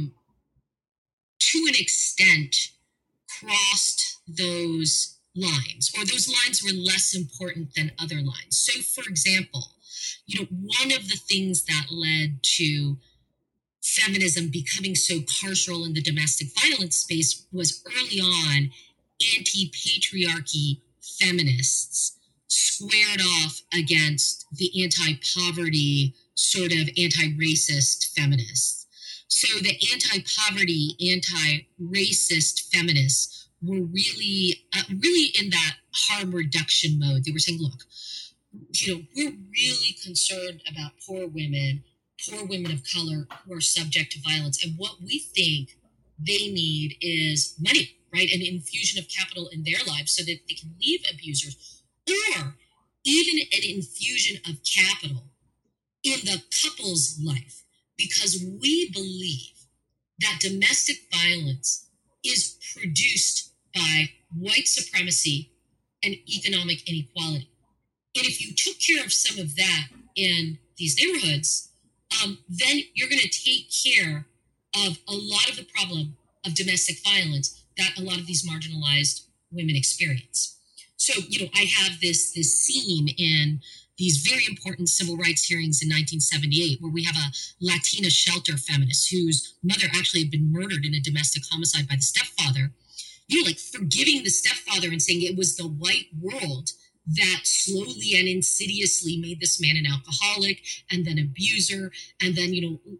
to an extent, crossed those lines, or those lines were less important than other lines. So, for example, one of the things that led to feminism becoming so carceral in the domestic violence space was early on anti-patriarchy feminists squared off against the anti-poverty, sort of anti-racist feminists. So the anti-poverty, anti-racist feminists were really in that harm reduction mode. They were saying, look, we're really concerned about poor women of color who are subject to violence. And what we think they need is money, right? An infusion of capital in their lives so that they can leave abusers, or even an infusion of capital in the couple's life. because we believe that domestic violence is produced by white supremacy and economic inequality. And if you took care of some of that in these neighborhoods, then you're going to take care of a lot of the problem of domestic violence that a lot of these marginalized women experience. So, I have this scene in these very important civil rights hearings in 1978, where we have a Latina shelter feminist whose mother actually had been murdered in a domestic homicide by the stepfather, like forgiving the stepfather and saying it was the white world that slowly and insidiously made this man an alcoholic and then abuser, and then,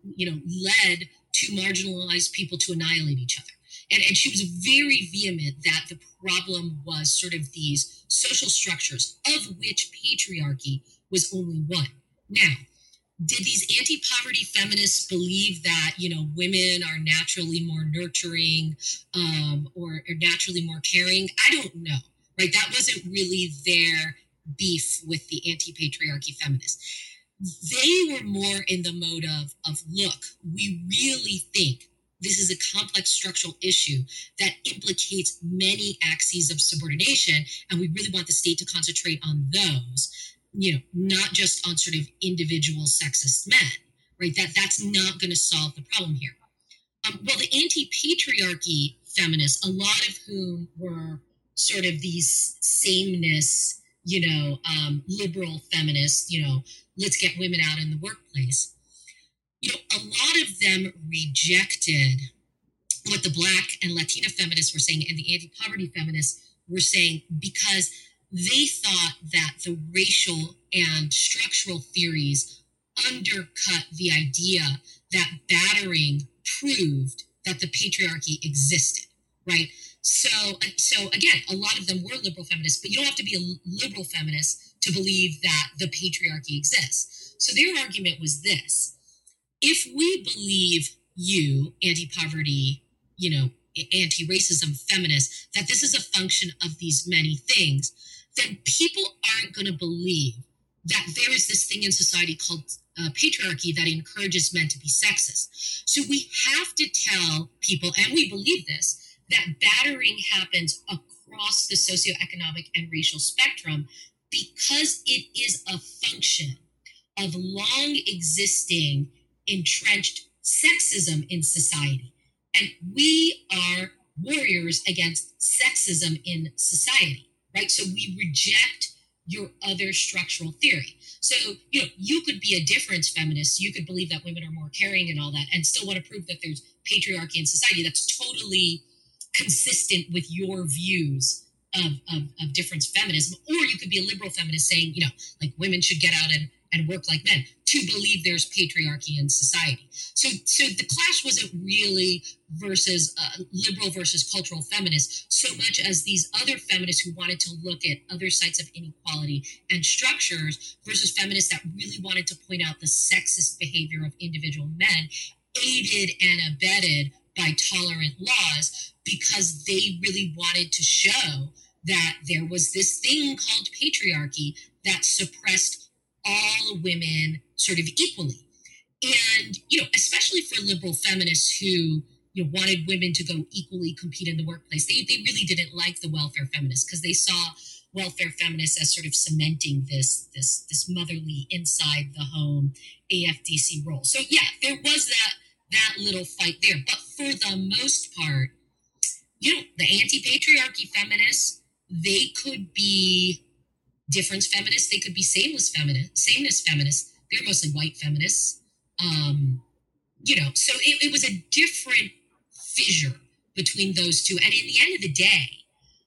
led two marginalized people to annihilate each other. And she was very vehement that the problem was sort of these social structures, of which patriarchy was only one. Now, did these anti-poverty feminists believe that, women are naturally more nurturing or naturally more caring? I don't know, right? That wasn't really their beef with the anti-patriarchy feminists. They were more in the mode of look, we really think this is a complex structural issue that implicates many axes of subordination, and we really want the state to concentrate on those, not just on sort of individual sexist men, right? That's not going to solve the problem here. Well, the anti-patriarchy feminists, a lot of whom were sort of these sameness, liberal feminists, let's get women out in the workplace. A lot of them rejected what the Black and Latina feminists were saying and the anti-poverty feminists were saying, because they thought that the racial and structural theories undercut the idea that battering proved that the patriarchy existed, right? So again, a lot of them were liberal feminists, but you don't have to be a liberal feminist to believe that the patriarchy exists. So their argument was this: if we believe you, anti-poverty, anti-racism feminists, that this is a function of these many things, then people aren't going to believe that there is this thing in society called patriarchy that encourages men to be sexist. So we have to tell people, and we believe this, that battering happens across the socioeconomic and racial spectrum because it is a function of long existing entrenched sexism in society. And we are warriors against sexism in society, right? So we reject your other structural theory. So, you could be a difference feminist. You could believe that women are more caring and all that, and still want to prove that there's patriarchy in society. That's totally consistent with your views of difference feminism. Or you could be a liberal feminist saying, like women should get out and work like men, to believe there's patriarchy in society. So the clash wasn't really versus liberal versus cultural feminists, so much as these other feminists who wanted to look at other sites of inequality and structures versus feminists that really wanted to point out the sexist behavior of individual men, aided and abetted by tolerant laws, because they really wanted to show that there was this thing called patriarchy that suppressed all women sort of equally. And, especially for liberal feminists who, wanted women to go equally compete in the workplace, they really didn't like the welfare feminists, because they saw welfare feminists as sort of cementing this motherly inside the home AFDC role. So yeah, there was that little fight there. But for the most part, the anti-patriarchy feminists, they could be difference feminists, they could be sameness feminists. They're mostly white feminists. So it was a different fissure between those two. And in the end of the day,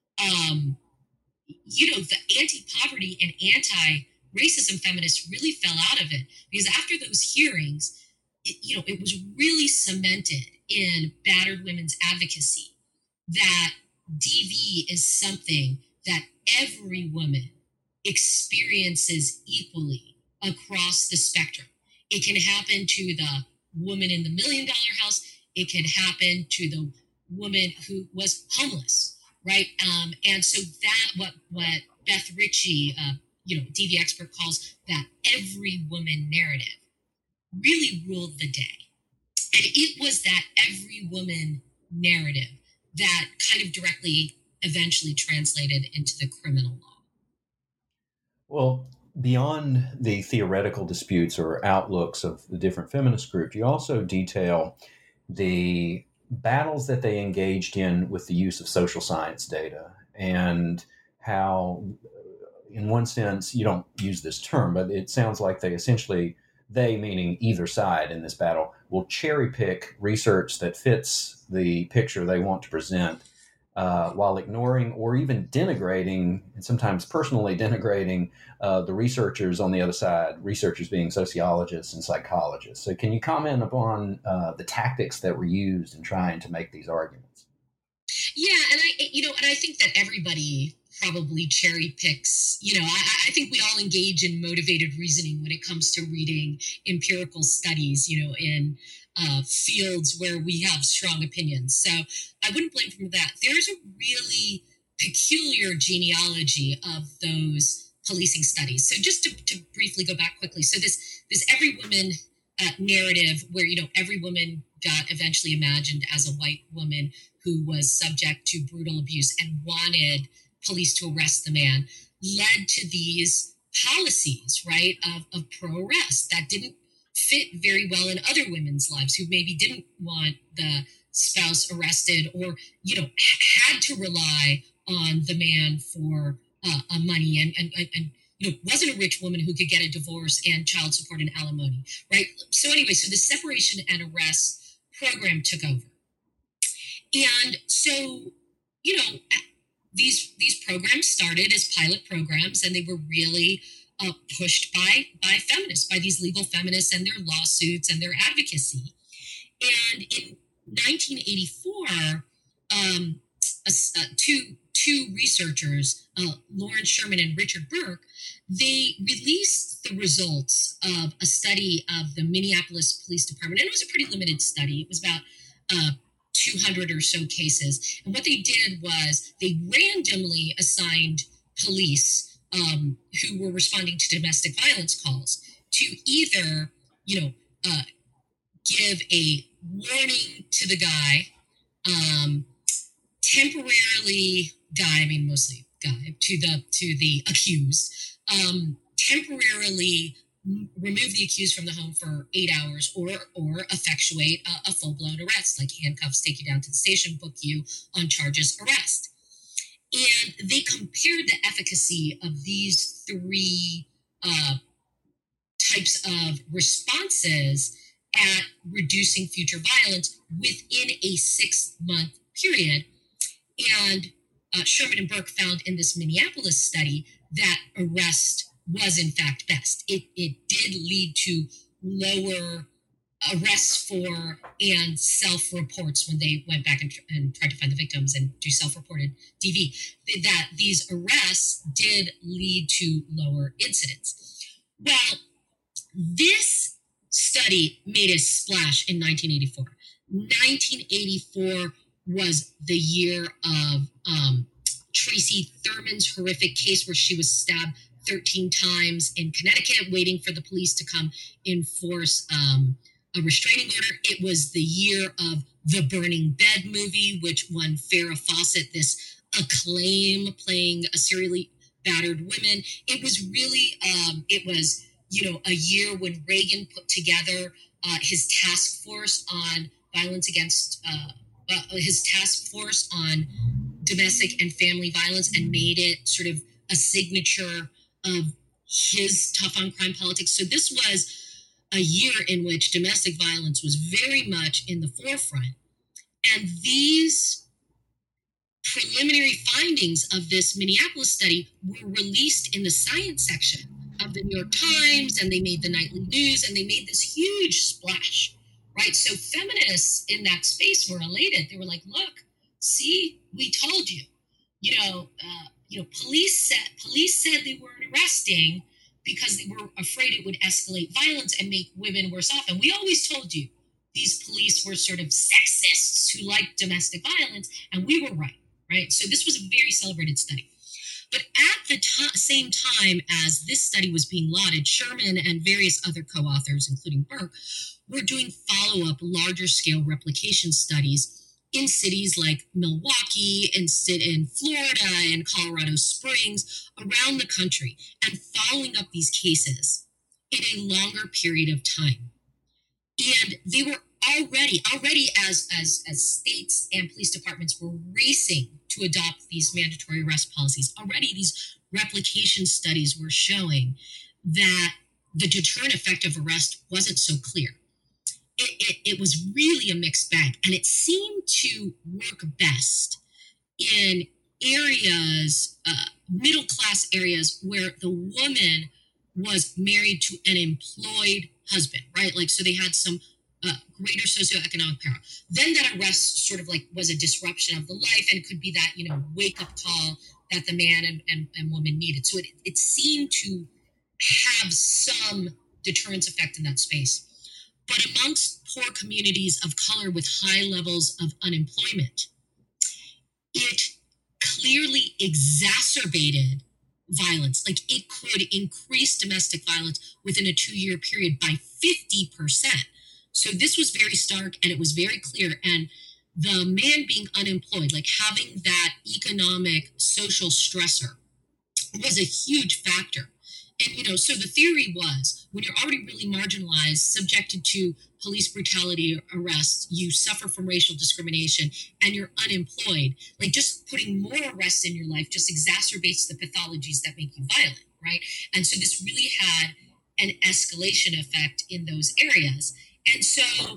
the anti-poverty and anti-racism feminists really fell out of it, because after those hearings, it was really cemented in battered women's advocacy that DV is something that every woman experiences equally across the spectrum. It can happen to the woman in the $1 million house. It can happen to the woman who was homeless, right? And so that what Beth Ritchie, DV expert, calls that every woman narrative. really ruled the day. And it was that every woman narrative that kind of directly eventually translated into the criminal law. Well, beyond the theoretical disputes or outlooks of the different feminist groups, you also detail the battles that they engaged in with the use of social science data, and how, in one sense, you don't use this term, but it sounds like they, meaning either side in this battle, will cherry pick research that fits the picture they want to present, while ignoring or even denigrating, and sometimes personally denigrating, the researchers on the other side, researchers being sociologists and psychologists. So can you comment upon the tactics that were used in trying to make these arguments? Yeah, and I think that everybody probably cherry picks. I think we all engage in motivated reasoning when it comes to reading empirical studies, in fields where we have strong opinions. So I wouldn't blame them for that. There's a really peculiar genealogy of those policing studies. So just to briefly go back quickly. So this every woman narrative where, every woman got eventually imagined as a white woman who was subject to brutal abuse and wanted police to arrest the man, led to these policies, right, of pro-arrest that didn't fit very well in other women's lives who maybe didn't want the spouse arrested or, had to rely on the man for money and wasn't a rich woman who could get a divorce and child support and alimony, right? So anyway, so the separation and arrest program took over. And so, these programs started as pilot programs, and they were really pushed by feminists, by these legal feminists and their lawsuits and their advocacy. And in 1984, two researchers, Lauren Sherman and Richard Burke, they released the results of a study of the Minneapolis Police Department. And it was a pretty limited study. It was about 200 or so cases. And what they did was they randomly assigned police who were responding to domestic violence calls to either, give a warning to the guy, mostly guy, to the accused, temporarily remove the accused from the home for 8 hours, or effectuate a full-blown arrest, like handcuffs, take you down to the station, book you on charges, arrest. And they compared the efficacy of these three types of responses at reducing future violence within a 6-month period. And Sherman and Burke found in this Minneapolis study that arrest was in fact best. It did lead to lower arrests for and self-reports when they went back and tried to find the victims and do self-reported DV, that these arrests did lead to lower incidents. Well, this study made a splash in 1984. 1984 was the year of Tracy Thurman's horrific case where she was stabbed 13 times in Connecticut, waiting for the police to come enforce a restraining order. It was the year of the Burning Bed movie, which won Farrah Fawcett this acclaim, playing a serially battered woman. It was really, a year when Reagan put together his task force on violence against, his task force on domestic and family violence, and made it sort of a signature of his tough on crime politics. So this was a year in which domestic violence was very much in the forefront. And these preliminary findings of this Minneapolis study were released in the science section of the New York Times, and they made the nightly news, and they made this huge splash, right? So feminists in that space were elated. They were like, look, see, we told you. Police said they weren't arresting because they were afraid it would escalate violence and make women worse off. And we always told you these police were sort of sexists who liked domestic violence, and we were right? So this was a very celebrated study. But at the same time as this study was being lauded, Sherman and various other co-authors, including Burke, were doing follow-up, larger-scale replication studies in cities like Milwaukee, in Florida, and Colorado Springs, around the country, and following up these cases in a longer period of time. And they were already as states and police departments were racing to adopt these mandatory arrest policies. Already these replication studies were showing that the deterrent effect of arrest wasn't so clear. It was really a mixed bag, and it seemed to work best in areas, middle-class areas, where the woman was married to an employed husband, right? Like, so they had some greater socioeconomic power. Then that arrest sort of like was a disruption of the life, and it could be that, wake-up call that the man and woman needed. So it seemed to have some deterrence effect in that space. But amongst poor communities of color with high levels of unemployment, it clearly exacerbated violence. Like, it could increase domestic violence within a 2-year period by 50%. So this was very stark, and it was very clear. And the man being unemployed, like having that economic, social stressor, was a huge factor. And, so the theory was, when you're already really marginalized, subjected to police brutality or arrests, you suffer from racial discrimination, and you're unemployed, like, just putting more arrests in your life just exacerbates the pathologies that make you violent, right? And so this really had an escalation effect in those areas. And so,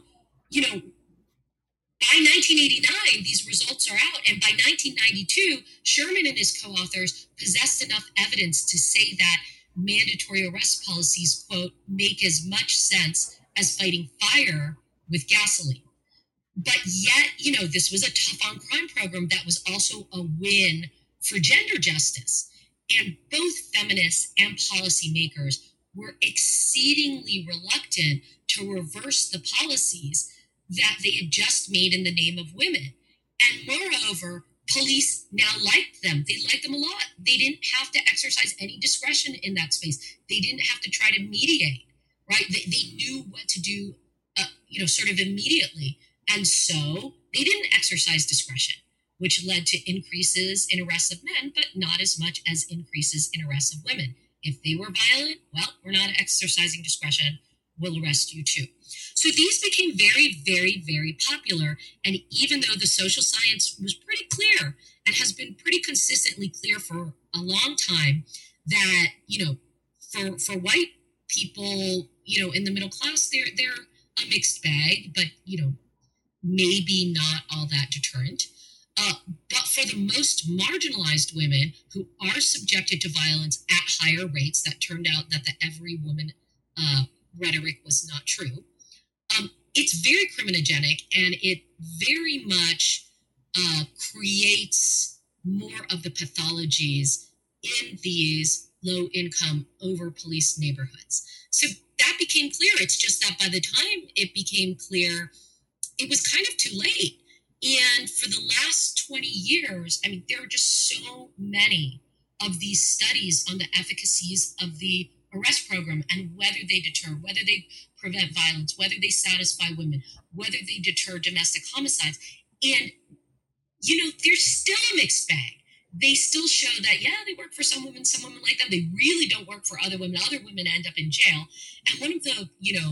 by 1989, these results are out. And by 1992, Sherman and his co-authors possessed enough evidence to say that mandatory arrest policies, quote, make as much sense as fighting fire with gasoline. But yet, this was a tough on crime program that was also a win for gender justice. And both feminists and policymakers were exceedingly reluctant to reverse the policies that they had just made in the name of women. And moreover, police now liked them. They liked them a lot. They didn't have to exercise any discretion in that space. They didn't have to try to mediate, right? They knew what to do, sort of immediately. And so they didn't exercise discretion, which led to increases in arrests of men, but not as much as increases in arrests of women. If they were violent, well, we're not exercising discretion. We'll arrest you too. So these became very, very, very popular. And even though the social science was pretty clear and has been pretty consistently clear for a long time that, for white people, in the middle class, they're a mixed bag, but, maybe not all that deterrent. But for the most marginalized women who are subjected to violence at higher rates, that turned out that the every woman rhetoric was not true. It's very criminogenic, and it very much creates more of the pathologies in these low-income, over-policed neighborhoods. So that became clear. It's just that by the time it became clear, it was kind of too late. And for the last 20 years, there are just so many of these studies on the efficacies of the arrest program and whether they deter, whether they prevent violence, whether they satisfy women, whether they deter domestic homicides. And, there's still a mixed bag. They still show that, they work for some women like them. They really don't work for other women. Other women end up in jail. And one of the,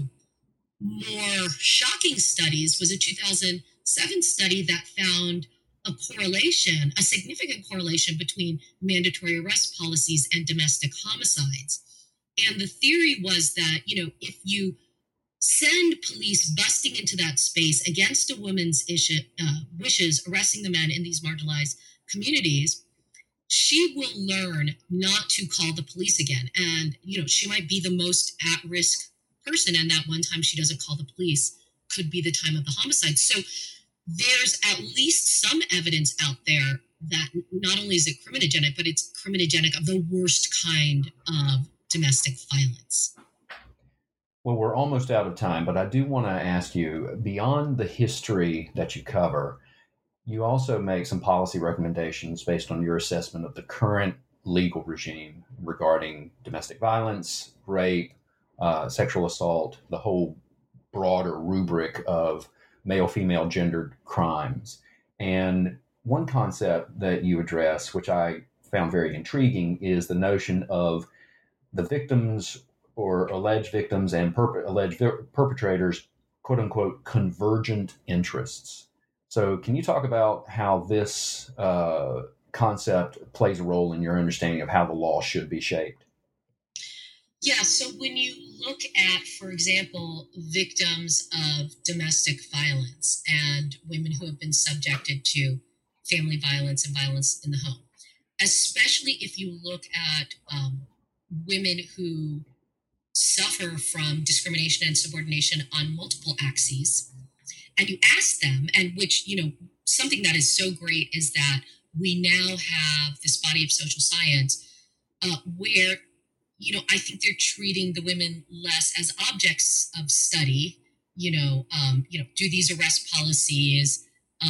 more shocking studies was a 2007 study that found a significant correlation between mandatory arrest policies and domestic homicides. And the theory was that, if you send police busting into that space against a woman's wishes, arresting the men in these marginalized communities, she will learn not to call the police again. And, she might be the most at-risk person, and that one time she doesn't call the police could be the time of the homicide. So there's at least some evidence out there that not only is it criminogenic, but it's criminogenic of the worst kind of domestic violence. Well, we're almost out of time, but I do want to ask you, beyond the history that you cover, you also make some policy recommendations based on your assessment of the current legal regime regarding domestic violence, rape, sexual assault, the whole broader rubric of male-female gendered crimes. And one concept that you address, which I found very intriguing, is the notion of the victims or alleged victims and alleged perpetrators, quote unquote, convergent interests. So, can you talk about how this concept plays a role in your understanding of how the law should be shaped? Yeah, so when you look at, for example, victims of domestic violence and women who have been subjected to family violence and violence in the home, especially if you look at women who suffer from discrimination and subordination on multiple axes, and you ask them, and which, something that is so great is that we now have this body of social science where I think they're treating the women less as objects of study. Do these arrest policies,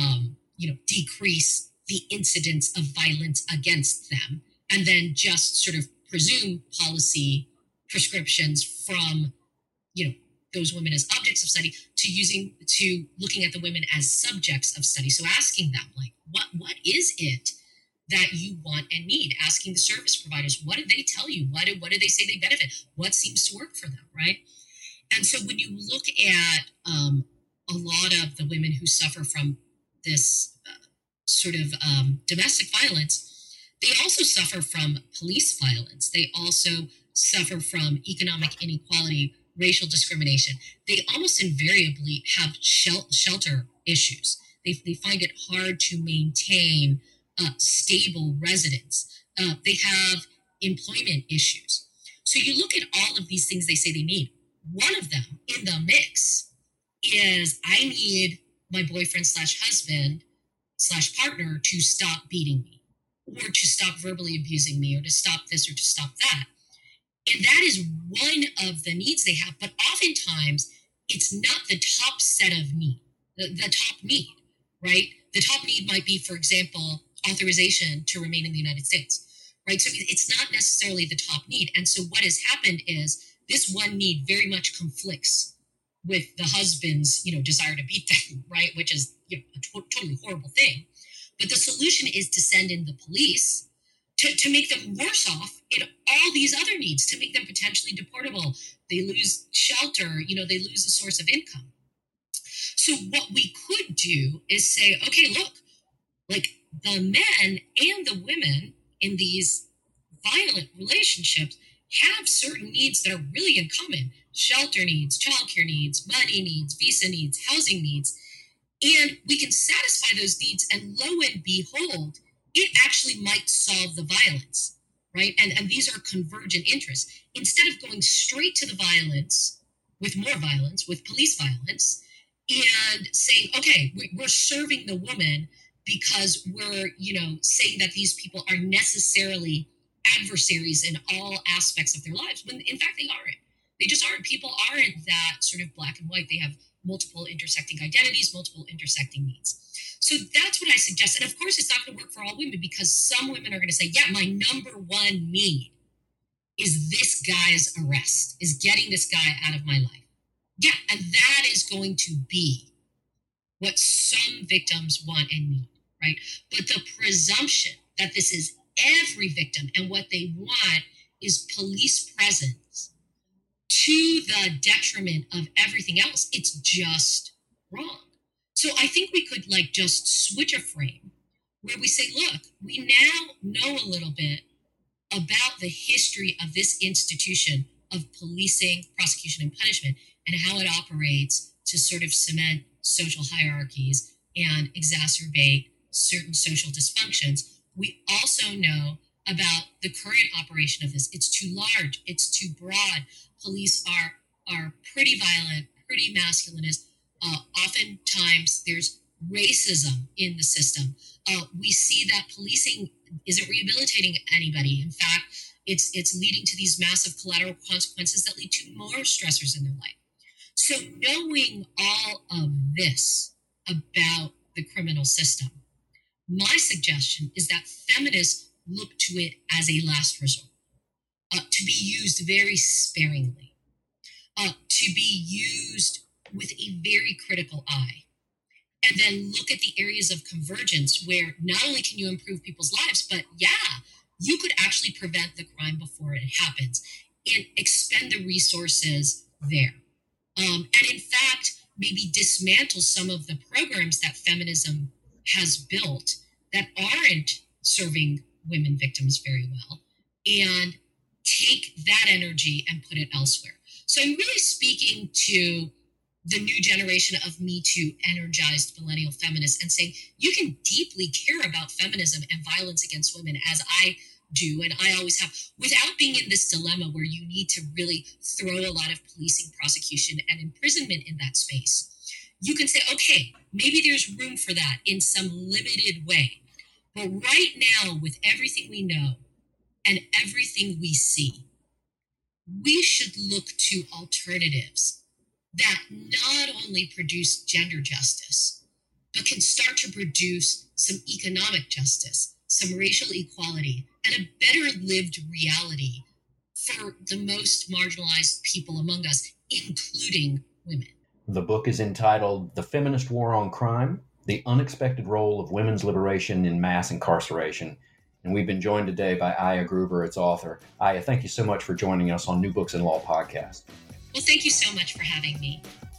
decrease the incidence of violence against them, and then just sort of presume policy prescriptions from, those women as objects of study to looking at the women as subjects of study. So asking them, like, what is it that you want and need? Asking the service providers, what did they tell you? What did they say they benefit? What seems to work for them, right? And so when you look at a lot of the women who suffer from this sort of domestic violence, they also suffer from police violence. They also suffer from economic inequality, racial discrimination. They almost invariably have shelter issues. They find it hard to maintain stable residence. They have employment issues. So you look at all of these things they say they need. One of them in the mix is, I need my boyfriend / husband / partner to stop beating me, or to stop verbally abusing me, or to stop this or to stop that. And that is one of the needs they have. But oftentimes, it's not the top set of need, the top need, right? The top need might be, for example, authorization to remain in the United States, right? So it's not necessarily the top need. And so what has happened is this one need very much conflicts with the husband's, desire to beat them, right? Which is a totally horrible thing. But the solution is to send in the police to make them worse off in all these other needs, to make them potentially deportable. They lose shelter, they lose a source of income. So what we could do is say, okay, look, like, the men and the women in these violent relationships have certain needs that are really in common: shelter needs, childcare needs, money needs, visa needs, housing needs. And we can satisfy those needs, and lo and behold, it actually might solve the violence, right? And these are convergent interests. Instead of going straight to the violence, with more violence, with police violence, and saying, okay, we're serving the woman because we're, saying that these people are necessarily adversaries in all aspects of their lives, when in fact they aren't. They just aren't. People aren't that sort of black and white. They have multiple intersecting identities, multiple intersecting needs. So that's what I suggest. And of course, it's not going to work for all women, because some women are going to say, yeah, my number one need is this guy's arrest, is getting this guy out of my life. Yeah, and that is going to be what some victims want and need, right? But the presumption that this is every victim and what they want is police presence to the detriment of everything else, it's just wrong. So I think we could just switch a frame where we say, look, we now know a little bit about the history of this institution of policing, prosecution, and punishment, and how it operates to sort of cement social hierarchies and exacerbate certain social dysfunctions. We also know about the current operation of this. It's too large. It's too broad. Police are pretty violent, pretty masculinist. Oftentimes, there's racism in the system. We see that policing isn't rehabilitating anybody. In fact, it's leading to these massive collateral consequences that lead to more stressors in their life. So knowing all of this about the criminal system, my suggestion is that feminists look to it as a last resort, to be used very sparingly, to be used with a very critical eye. And then look at the areas of convergence where not only can you improve people's lives, but you could actually prevent the crime before it happens and expend the resources there. And in fact, maybe dismantle some of the programs that feminism has built that aren't serving women victims very well, and take that energy and put it elsewhere. So I'm really speaking to the new generation of Me Too energized millennial feminists and saying, you can deeply care about feminism and violence against women, as I do, and I always have, without being in this dilemma where you need to really throw a lot of policing, prosecution, and imprisonment in that space. You can say, okay, maybe there's room for that in some limited way. But right now, with everything we know and everything we see, we should look to alternatives that not only produce gender justice, but can start to produce some economic justice, some racial equality, and a better lived reality for the most marginalized people among us, including women. The book is entitled The Feminist War on Crime, The Unexpected Role of Women's Liberation in Mass Incarceration. And we've been joined today by Aya Gruber, its author. Aya, thank you so much for joining us on New Books in Law podcast. Well, thank you so much for having me.